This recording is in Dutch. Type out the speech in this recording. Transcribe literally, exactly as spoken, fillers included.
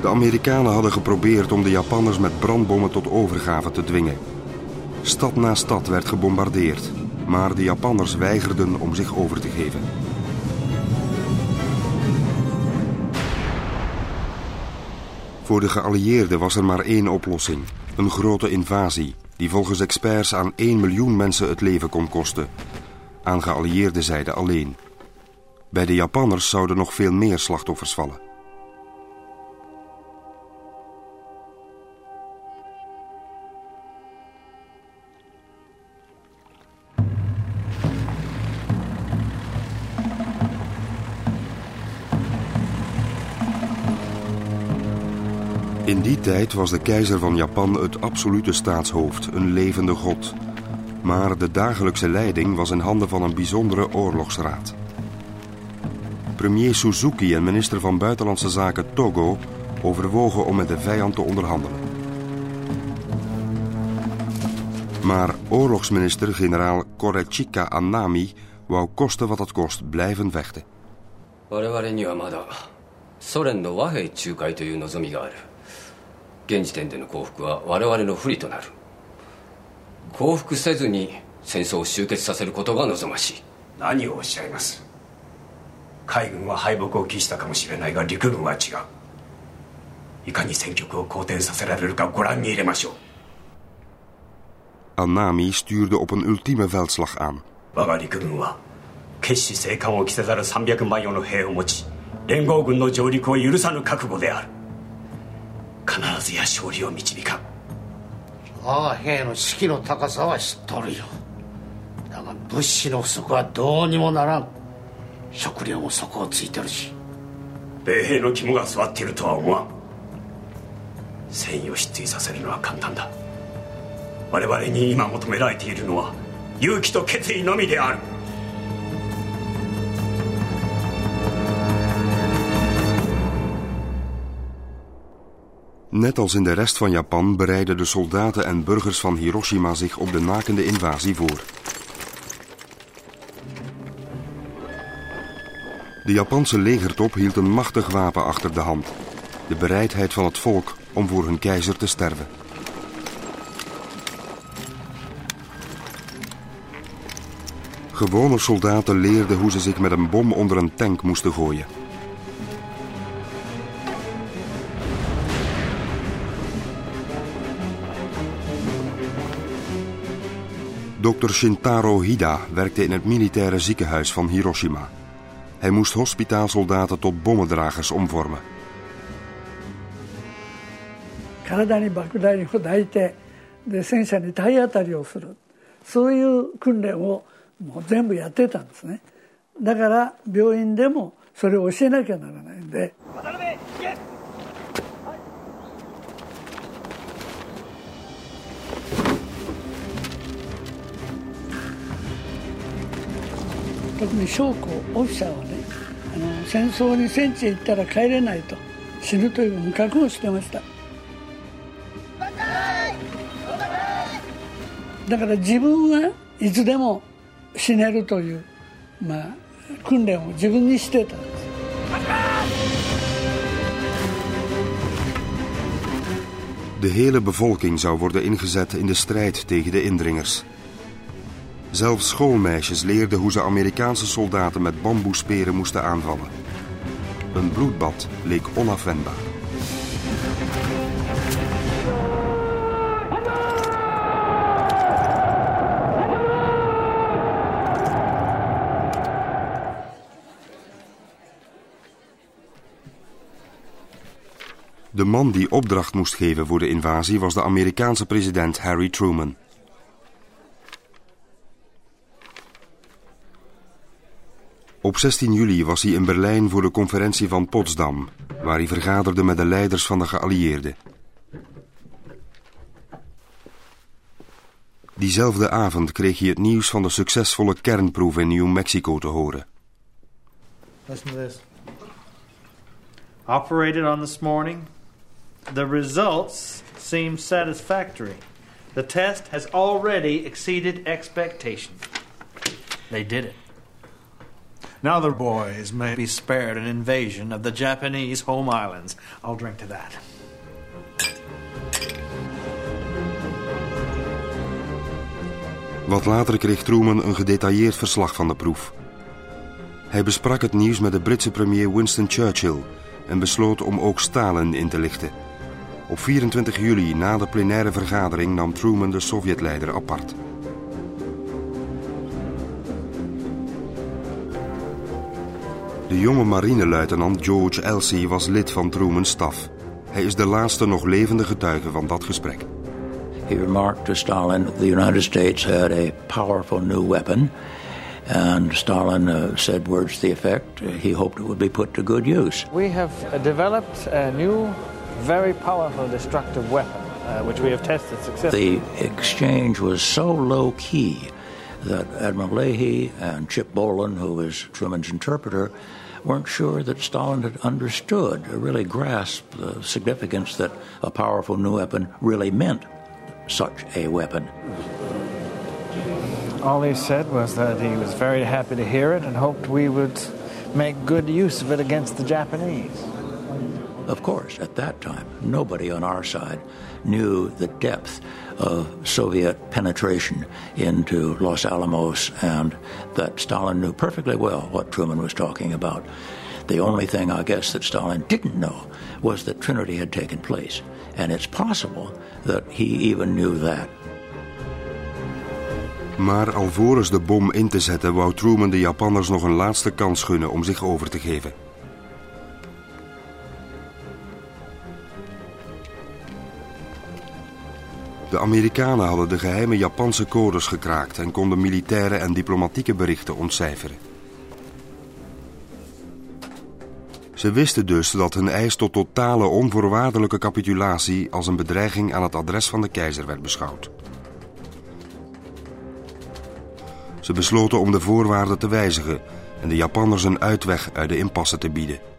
De Amerikanen hadden geprobeerd om de Japanners met brandbommen tot overgave te dwingen. Stad na stad werd gebombardeerd, maar de Japanners weigerden om zich over te geven. Voor de geallieerden was er maar één oplossing: een grote invasie, die volgens experts aan één miljoen mensen het leven kon kosten. Aan geallieerde zijde alleen. Bij de Japanners zouden nog veel meer slachtoffers vallen. In die tijd was de keizer van Japan het absolute staatshoofd, een levende god. Maar de dagelijkse leiding was in handen van een bijzondere oorlogsraad. Premier Suzuki en minister van Buitenlandse Zaken Togo overwogen om met de vijand te onderhandelen. Maar oorlogsminister-generaal Korechika Anami wou koste wat het kost blijven vechten. 我々にはまだソ連の和平仲介という望みがある。現時点での降伏は我々の不利となる。降伏せずに戦争を終結させることが望ましい。 何をおっしゃいます。海軍は敗北を喫したかもしれないが陸軍は違う。いかに戦局を好転させられるかご覧に入れましょう。 Anami stuurde op een ultieme veldslag aan. 我が陸軍は決死生還を着せざるさんびゃくまん余の兵を持ち、連合軍の上陸を許さぬ覚悟である。必ずや勝利を導かん。 我が兵の士気の高さは知っとるよ。だが物資の不足はどうにもならん。食料も底をついてるし。 米兵の肝が据わっているとは思わん。戦意を失墜させるのは簡単だ。我々に今求められているのは勇気と決意のみである。 Net als in de rest van Japan bereidden de soldaten en burgers van Hiroshima zich op de nakende invasie voor. De Japanse legertop hield een machtig wapen achter de hand: de bereidheid van het volk om voor hun keizer te sterven. Gewone soldaten leerden hoe ze zich met een bom onder een tank moesten gooien. Dokter Shintaro Hida werkte in het militaire ziekenhuis van Hiroshima. Hij moest hospitaalsoldaten tot bommendragers omvormen. 体に爆弾を抱いてで戦車に体当たりをする、そういう訓練をもう全部やってたんですね。だから病院でもそれを教えなきゃならないんで。特に将校オフィサーはね、あの戦争に戦地へ行ったら帰れないと、死ぬという覚悟をしてました。だから自分はいつでも死ねるという、まあ、訓練を自分にしてたんです。 De hele bevolking zou worden ingezet in de strijd tegen de indringers. Zelfs schoolmeisjes leerden hoe ze Amerikaanse soldaten met bamboesperen moesten aanvallen. Een bloedbad leek onafwendbaar. De man die opdracht moest geven voor de invasie was de Amerikaanse president Harry Truman. Op zestien juli was hij in Berlijn voor de conferentie van Potsdam, waar hij vergaderde met de leiders van de geallieerden. Diezelfde avond kreeg hij het nieuws van de succesvolle kernproef in New Mexico te horen. Listen to this. Operated on this morning. The results seem satisfactory. The test has already exceeded expectations. They did it. Now the boys may be spared an invasion of the Japanese home islands. I'll drink to that. Wat later kreeg Truman een gedetailleerd verslag van de proef. Hij besprak het nieuws met de Britse premier Winston Churchill en besloot om ook Stalin in te lichten. Op vierentwintig juli, na de plenaire vergadering, nam Truman de Sovjetleider apart. De jonge marineluitenant George Elsie was lid van Truman's staf. Hij is de laatste nog levende getuige van dat gesprek. He remarked to Stalin that the United States had a powerful new weapon, and Stalin uh, said words to the effect uh, he hoped it would be put to good use. We have uh, developed a new, very powerful destructive weapon, uh, which we have tested successfully. The exchange was so low-key that Admiral Leahy and Chip Bolin, who was Truman's interpreter, weren't sure that Stalin had understood or really grasped the significance that a powerful new weapon really meant such a weapon. All he said was that he was very happy to hear it and hoped we would make good use of it against the Japanese. Of course, at that time, nobody on our side knew the depth of Soviet penetration into Los Alamos, and that Stalin knew perfectly well what Truman was talking about. The only thing, I guess, that Stalin didn't know was that Trinity had taken place, and it's possible that he even knew that. Maar alvorens de bom in te zetten, wou Truman de Japanners nog een laatste kans gunnen om zich over te geven. De Amerikanen hadden de geheime Japanse codes gekraakt en konden militaire en diplomatieke berichten ontcijferen. Ze wisten dus dat hun eis tot totale onvoorwaardelijke capitulatie als een bedreiging aan het adres van de keizer werd beschouwd. Ze besloten om de voorwaarden te wijzigen en de Japanners een uitweg uit de impasse te bieden.